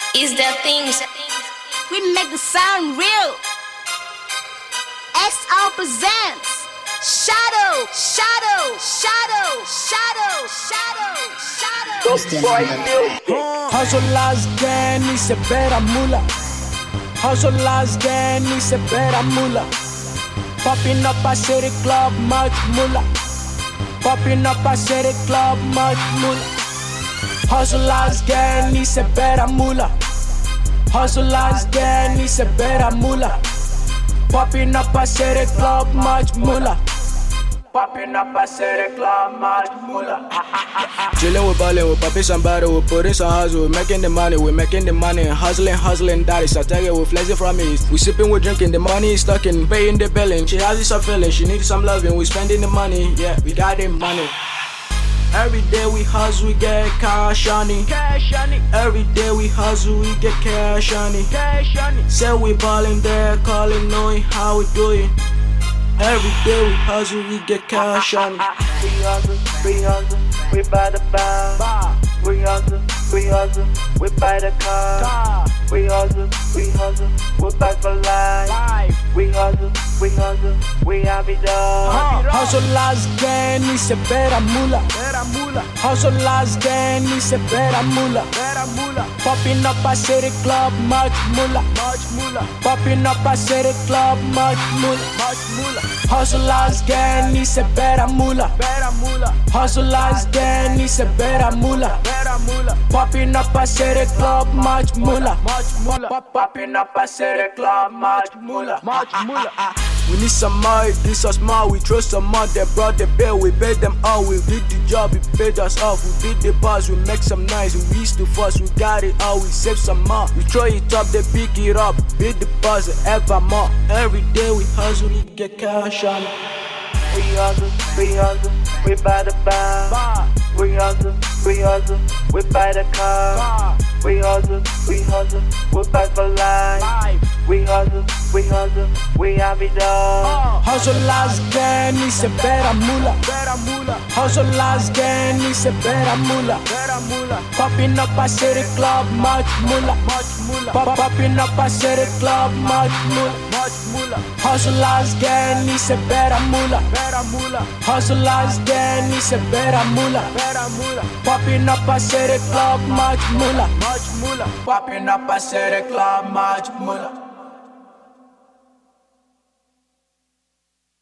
Is there things We make the sound real. XO presents Shadow, Shadow, Shadow, Shadow, Shadow, Shadow. Hustlers gang ni se pera mula. Hustlers gang ni se pera mula. Popping up a city club, much mula. Popping up a city club, much mula. Hustlers gang ni se pera mula. Hustlers gang ni se pera mula. Popping up a city club, much mula. Popping up a city club, much mula. Chillin' with ballin', we're poppin' somebody, we're putting some hustle, we're making the money, hustling, daddy, so take it, we're flexing from it. We sippin', we're drinking, the money is stuck in, paying the billing. She has this feeling, she needs some loving, we spending the money, yeah, we got the money. Every day we hustle, we get cash on it. Every day we hustle, we get cash on it. Say we ballin' there, calling, knowing how we do it. Every day we hustle, we get cash on it. We hustle, we buy the bar. We hustle, we buy the car. We hustle, we buy for life. We hustle, we have it all. Hustlers gang ni se pera mula. Hustlers gang ni se pera mula. Popping up a city club, much mula. Popping up a city club, much mula. Hustlers gang ni se pera mula. Hustlers gang ni se pera mula. Popping up a city club, much mula. Popping up a city club, much mula. We need some more, this us more, we trust some more, they brought the bill, we paid them all, we did the job, we paid us off, we beat the boss, we make some noise, we used to fuss, we got it all, we save some more, we throw it up, they pick it up, beat the boss ever more. Every day we hustle, we get cash on it. We hustle, we buy the bar. We hustle, we buy the car. We hustle, we buy for life. We hustle, we have it all. Hustlers gang ni se pera mula. Hustlers gang ni se pera mula. Popping up a city club, much mula. Popping up a city club, much mula. Hustlers gang ni se pera mula. Hustlers gang ni se pera mula. Popping up a city club, much mula. Popping up a city club, much mula.